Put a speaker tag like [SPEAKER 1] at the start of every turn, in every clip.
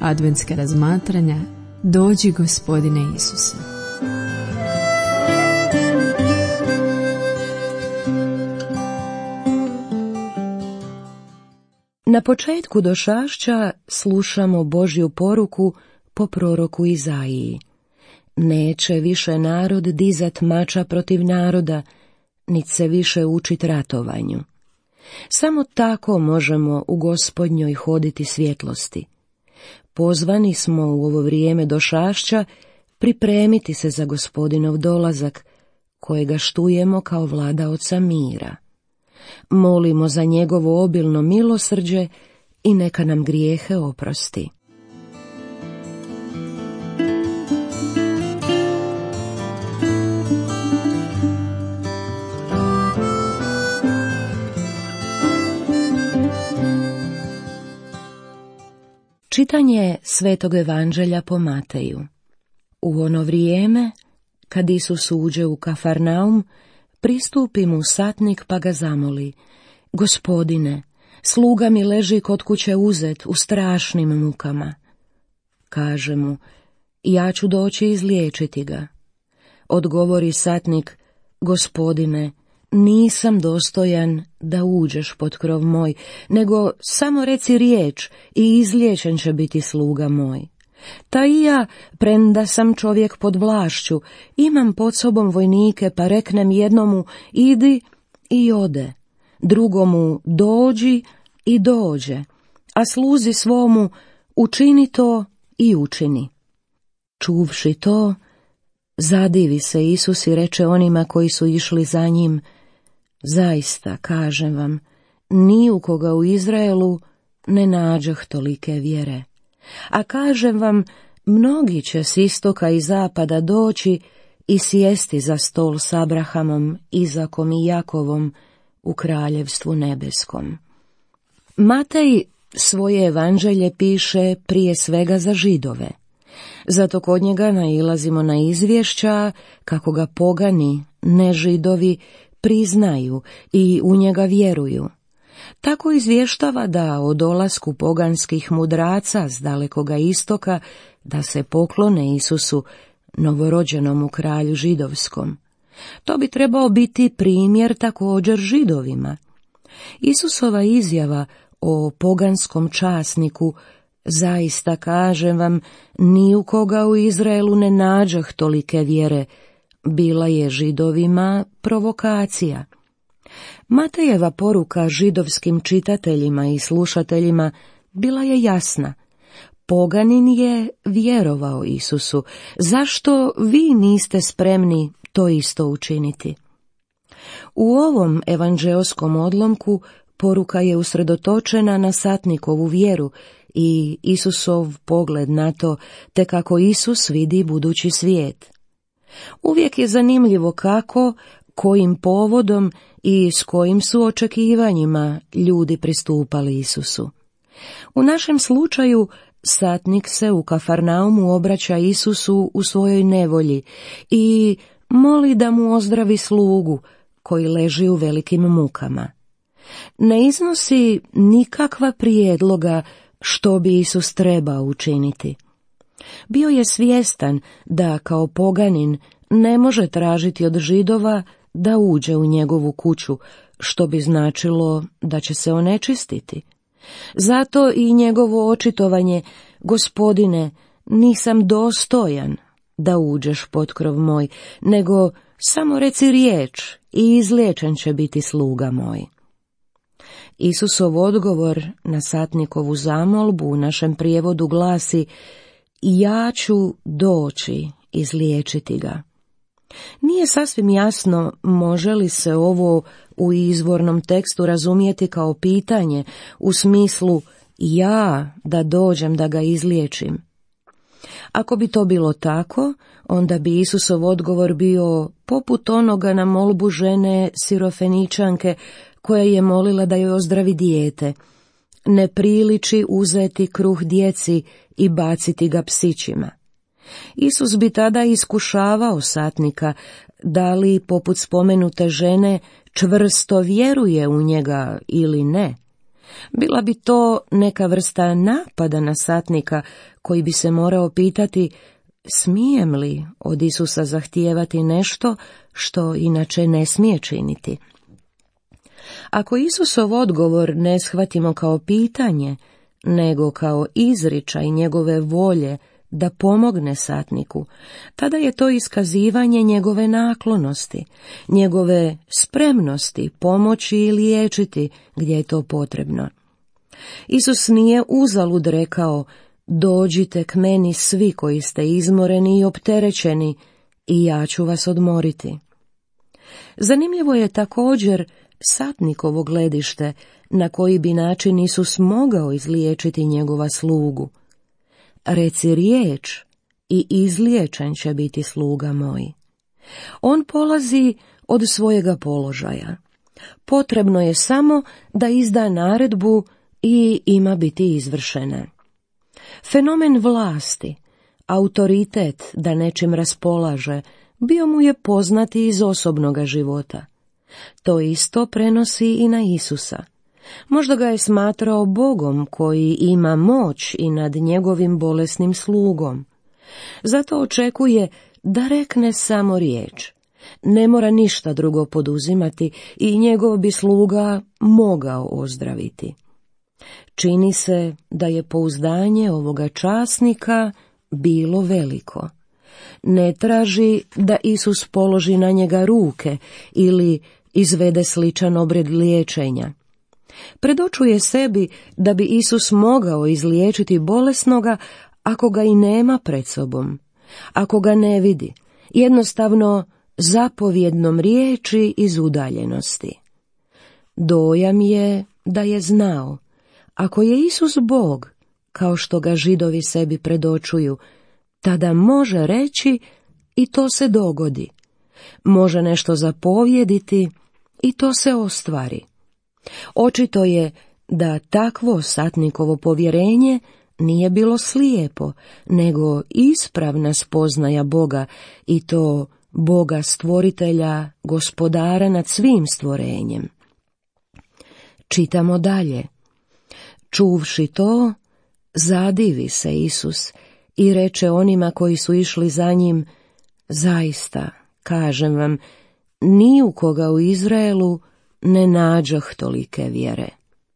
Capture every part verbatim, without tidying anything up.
[SPEAKER 1] adventska razmatranja Dođi Gospodine Isuse.
[SPEAKER 2] Na početku došašća slušamo Božju poruku po proroku Izaiji. Neće više narod dizat mača protiv naroda, nit se više učit ratovanju. Samo tako možemo u Gospodnjoj hoditi svjetlosti. Pozvani smo u ovo vrijeme došašća pripremiti se za Gospodinov dolazak, kojega štujemo kao vladaoca mira. Molimo za njegovo obilno milosrđe i neka nam grijehe oprosti. Čitanje Svetog Evanđelja po Mateju. U ono vrijeme, kad Isus uđe u Kafarnaum, pristupi mu satnik pa ga zamoli: Gospodine, sluga mi leži kod kuće uzet u strašnim mukama. Kaže mu: ja ću doći izliječiti ga. Odgovori satnik: Gospodine, nisam dostojan da uđeš pod krov moj, nego samo reci riječ i izliječen će biti sluga moj. Ta i ja, premda sam čovjek pod vlašću, imam pod sobom vojnike, pa reknem jednomu idi i ode, drugomu dođi i dođe, a sluzi svomu učini to i učini. Čuvši to, zadivi se Isus i reče onima koji su išli za njim: zaista, kažem vam, ni u koga u Izraelu ne nađoh tolike vjere. A kažem vam, mnogi će s istoka i zapada doći i sjesti za stol s Abrahamom, Izakom i Jakovom u kraljevstvu nebeskom. Matej svoje evanđelje piše prije svega za Židove. Zato kod njega nailazimo na izvješća kako ga pogani, ne Židovi, priznaju i u njega vjeruju. Tako izvještava da o dolasku poganskih mudraca s dalekoga istoka da se poklone Isusu, novorođenom u kralju židovskom. To bi trebao biti primjer također Židovima. Isusova izjava o poganskom časniku: zaista kažem vam, ni u koga u Izraelu ne nađoh tolike vjere, bila je Židovima provokacija. Matejeva poruka židovskim čitateljima i slušateljima bila je jasna. Poganin je vjerovao Isusu. Zašto vi niste spremni to isto učiniti? U ovom evanđeoskom odlomku poruka je usredotočena na satnikovu vjeru i Isusov pogled na to, te kako Isus vidi budući svijet. Uvijek je zanimljivo kako, kojim povodom i s kojim su očekivanjima ljudi pristupali Isusu. U našem slučaju satnik se u Kafarnaumu obraća Isusu u svojoj nevolji i moli da mu ozdravi slugu koji leži u velikim mukama. Ne iznosi nikakva prijedloga što bi Isus trebao učiniti. Bio je svjestan da kao poganin ne može tražiti od Židova da uđe u njegovu kuću, što bi značilo da će se onečistiti. Zato i njegovo očitovanje: Gospodine, nisam dostojan da uđeš pod krov moj, nego samo reci riječ i izliječen će biti sluga moj. Isusov odgovor na satnikovu zamolbu u našem prijevodu glasi: ja ću doći izliječiti ga. Nije sasvim jasno može li se ovo u izvornom tekstu razumjeti kao pitanje u smislu ja da dođem da ga izliječim. Ako bi to bilo tako, onda bi Isusov odgovor bio poput onoga na molbu žene Sirofeničanke koja je molila da joj ozdravi dijete: ne priliči uzeti kruh djeci i baciti ga psićima. Isus bi tada iskušavao satnika da li, poput spomenute žene, čvrsto vjeruje u njega ili ne. Bila bi to neka vrsta napada na satnika koji bi se morao pitati smijem li od Isusa zahtijevati nešto što inače ne smije činiti. Ako Isusov odgovor ne shvatimo kao pitanje, nego kao izričaj njegove volje da pomogne satniku, tada je to iskazivanje njegove naklonosti, njegove spremnosti pomoći i liječiti gdje je to potrebno. Isus nije uzalud rekao, dođite k meni svi koji ste izmoreni i opterećeni i ja ću vas odmoriti. Zanimljivo je također satnikovo gledište na koji bi način Isus mogao izliječiti njegova slugu. Reci riječ i izliječen će biti sluga moj. On polazi od svojega položaja. Potrebno je samo da izda naredbu i ima biti izvršena. Fenomen vlasti, autoritet da nečim raspolaže, bio mu je poznati iz osobnoga života. To isto prenosi i na Isusa. Možda ga je smatrao Bogom koji ima moć i nad njegovim bolesnim slugom. Zato očekuje da rekne samo riječ. Ne mora ništa drugo poduzimati i njegov bi sluga mogao ozdraviti. Čini se da je pouzdanje ovoga časnika bilo veliko. Ne traži da Isus položi na njega ruke ili izvede sličan obred liječenja. Predočuje sebi da bi Isus mogao izliječiti bolesnoga ako ga i nema pred sobom, ako ga ne vidi, jednostavno zapovjednom riječi iz udaljenosti. Dojam je da je znao, ako je Isus Bog, kao što ga Židovi sebi predočuju, tada može reći i to se dogodi. Može nešto zapovjediti i to se ostvari. Očito je da takvo satnikovo povjerenje nije bilo slijepo, nego ispravna spoznaja Boga i to Boga stvoritelja, gospodara nad svim stvorenjem. Čitamo dalje. Čuvši to, zadivi se Isus i reče onima koji su išli za njim, zaista, kažem vam, ni u koga u Izraelu ne nađoh tolike vjere.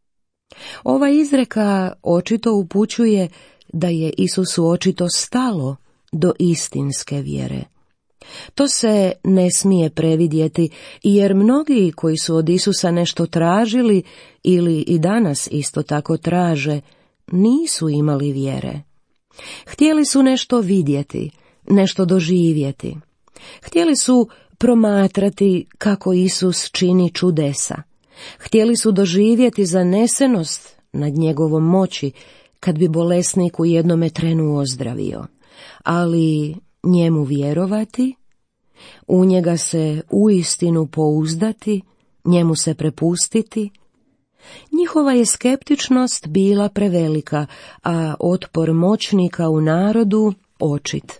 [SPEAKER 2] Ova izreka očito upućuje da je Isusu očito stalo do istinske vjere. To se ne smije previdjeti, jer mnogi koji su od Isusa nešto tražili ili i danas isto tako traže, nisu imali vjere. Htjeli su nešto vidjeti, nešto doživjeti. Htjeli su promatrati kako Isus čini čudesa. Htjeli su doživjeti zanesenost nad njegovom moći kad bi bolesnik u jednome trenu ozdravio. Ali njemu vjerovati, u njega se uistinu pouzdati, njemu se prepustiti. Njihova je skeptičnost bila prevelika, a otpor moćnika u narodu očit.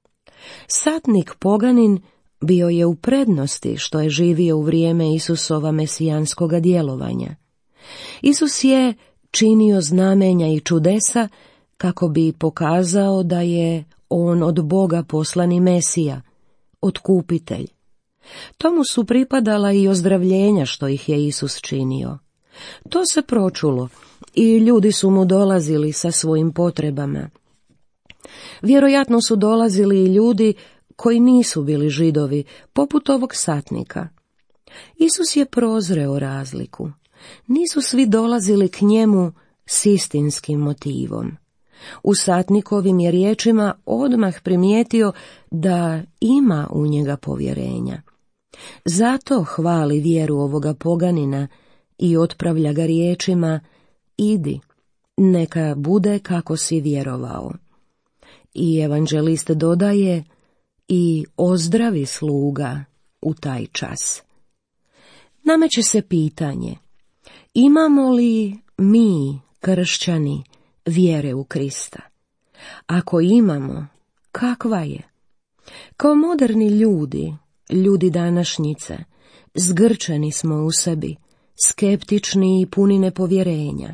[SPEAKER 2] Satnik poganin bio je u prednosti što je živio u vrijeme Isusova mesijanskoga djelovanja. Isus je činio znamenja i čudesa kako bi pokazao da je on od Boga poslani Mesija, otkupitelj. Tomu su pripadala i ozdravljenja što ih je Isus činio. To se pročulo i ljudi su mu dolazili sa svojim potrebama. Vjerojatno su dolazili i ljudi koji nisu bili Židovi, poput ovog satnika. Isus je prozreo razliku. Nisu svi dolazili k njemu s istinskim motivom. U satnikovim je riječima odmah primijetio da ima u njega povjerenja. Zato hvali vjeru ovoga poganina i otpravlja ga riječima, idi, neka bude kako si vjerovao. I evanđelist dodaje, i ozdravi sluga u taj čas. Nameće se pitanje, imamo li mi, kršćani, vjere u Krista? Ako imamo, kakva je? Kao moderni ljudi, ljudi današnjice, zgrčeni smo u sebi, skeptični i puni nepovjerenja.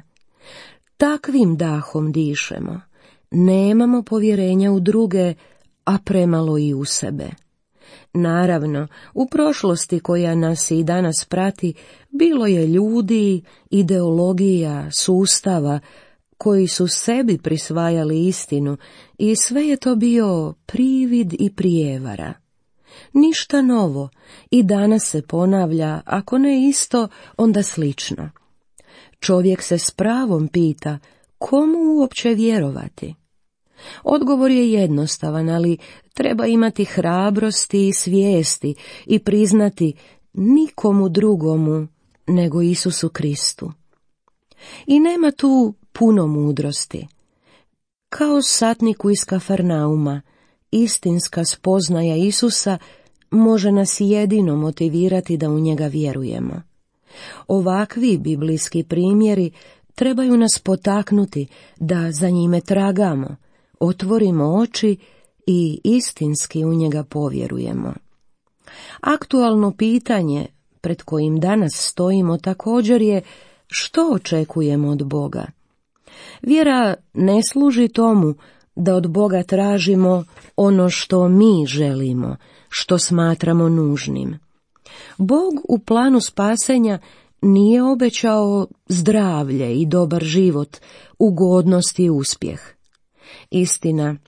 [SPEAKER 2] Takvim dahom dišemo, nemamo povjerenja u druge, a premalo i u sebe. Naravno, u prošlosti koja nas i danas prati, bilo je ljudi, ideologija, sustava, koji su sebi prisvajali istinu i sve je to bio privid i prijevara. Ništa novo i danas se ponavlja, ako ne isto, onda slično. Čovjek se s pravom pita komu uopće vjerovati. Odgovor je jednostavan, ali treba imati hrabrosti i svijesti i priznati nikomu drugomu nego Isusu Kristu. I nema tu puno mudrosti. Kao satniku iz Kafarnauma, istinska spoznaja Isusa može nas jedino motivirati da u njega vjerujemo. Ovakvi biblijski primjeri trebaju nas potaknuti da za njime tragamo, otvorimo oči i istinski u njega povjerujemo. Aktualno pitanje pred kojim danas stojimo također je što očekujemo od Boga. Vjera ne služi tomu da od Boga tražimo ono što mi želimo, što smatramo nužnim. Bog u planu spasenja nije obećao zdravlje i dobar život, ugodnost i uspjeh. Istina,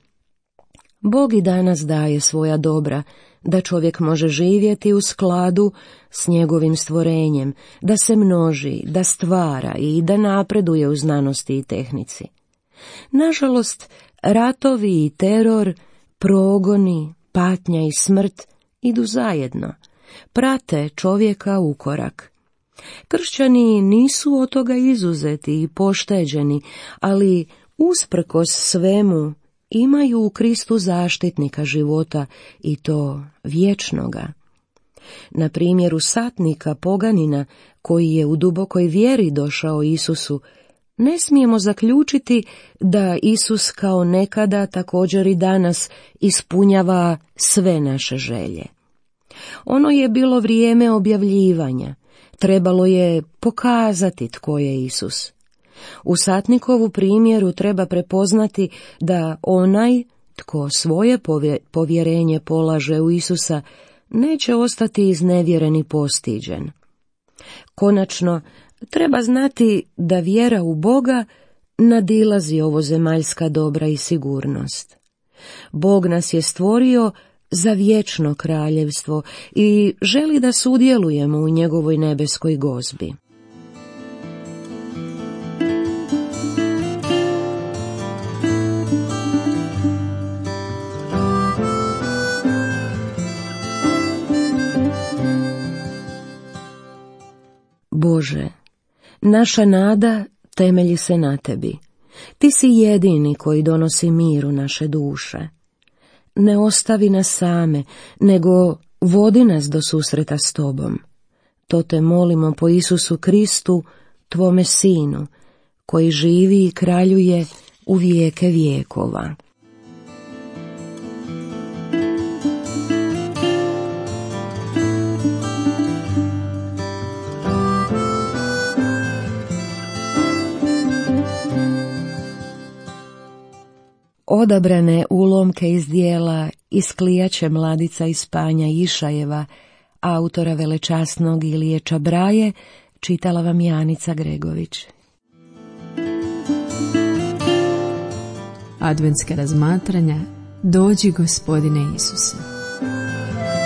[SPEAKER 2] Bog i danas daje svoja dobra, da čovjek može živjeti u skladu s njegovim stvorenjem, da se množi, da stvara i da napreduje u znanosti i tehnici. Nažalost, ratovi i teror, progoni, patnja i smrt idu zajedno, prate čovjeka u korak. Kršćani nisu od toga izuzeti i pošteđeni, ali usprkos svemu imaju u Kristu zaštitnika života i to vječnoga. Na primjeru satnika poganina koji je u dubokoj vjeri došao Isusu, ne smijemo zaključiti da Isus kao nekada također i danas ispunjava sve naše želje. Ono je bilo vrijeme objavljivanja, trebalo je pokazati tko je Isus. U satnikovu primjeru treba prepoznati da onaj tko svoje povjerenje polaže u Isusa neće ostati iznevjeren i postiđen. Konačno, treba znati da vjera u Boga nadilazi ovo zemaljska dobra i sigurnost. Bog nas je stvorio za vječno kraljevstvo i želi da sudjelujemo u njegovoj nebeskoj gozbi. Bože, naša nada temelji se na tebi. Ti si jedini koji donosi mir u naše duše. Ne ostavi nas same, nego vodi nas do susreta s tobom. To te molimo po Isusu Kristu, tvome Sinu, koji živi i kraljuje u vijeke vijekova. Odabrane ulomke iz dijela Isklijaće mladica iz Panja Išajeva, autora velečasnog Ilije Čabraje, čitala vam Janica Gregović.
[SPEAKER 1] Adventska razmatranja Dođi Gospodine Isuse.